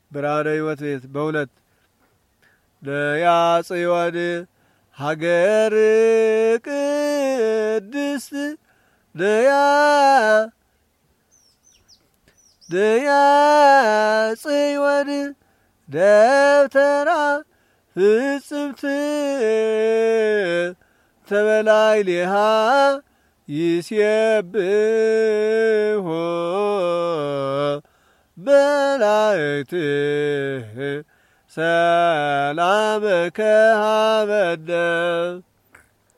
ብርሃነ ሕይወት ቤት በሁለት ለያ ጽዮን ሀገር ቅድስት ለያ ጽዮን ደብተራ ፍጽምት ተበላይ ሊሃ ይስየብሖ በላይት ሰላመከ ሀበነ